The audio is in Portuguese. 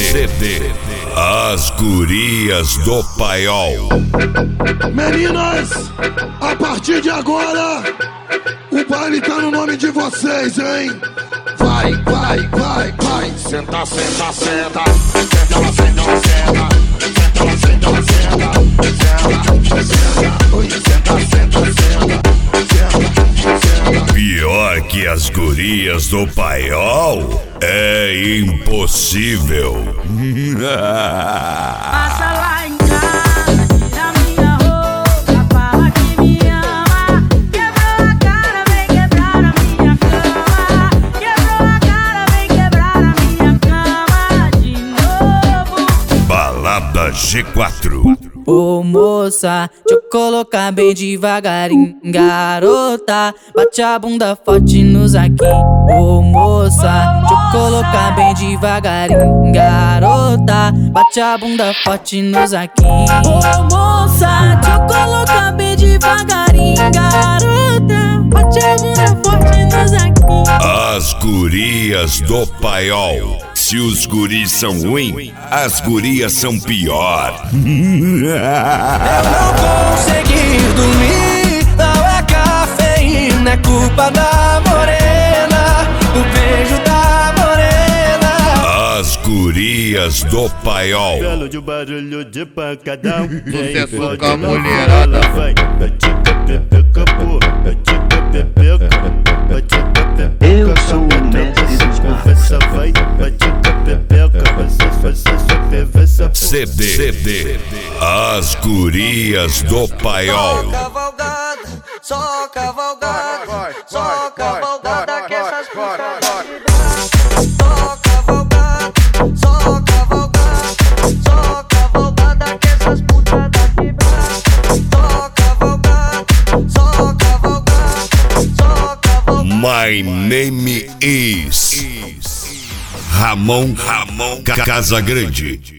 As Gurias do Paiol. Meninas, a partir de agora, o baile tá no nome de vocês, hein? Vai, vai, vai, vai. Senta, senta, senta. Senta, ela senta, ela senta. Senta, ela senta, ela senta. Senta, senta. Oi, senta, senta, senta. Senta, senta. Pior que as Gurias do Paiol é impossível. Passa lá em casa, tira minha roupa, fala que me ama. Quebrou a cara, vem quebrar a minha cama. Quebrou a cara, vem quebrar a minha cama de novo. Balada G4. Ô moça, deixa eu colocar bem devagarinho. Garota, bate a bunda forte nos aqui. Ô moça, deixa eu colocar bem devagarinho. Garota, bate a bunda forte nos aqui. Ô moça, deixa eu colocar bem devagarinho. Garota, bate a bunda forte nos aqui. As Gurias do Paiol. Se os guris são ruins, as gurias são pior. Eu não consegui dormir, não é cafeína, é culpa da morena, do beijo da morena. As Gurias do Paiol. Belo de barulho de pancadão. Sucesso com a mulherada. Eu sou o mestre dos CD. As Gurias do Paiol. Cavalgada, só cavalgada, só cavalgada que essas putas. Só cavalgada, só cavalgada, só cavalgada que essas putas da quebrada. Só cavalgada, só cavalgada, só cavalgada. My name is Ramon Casagrande.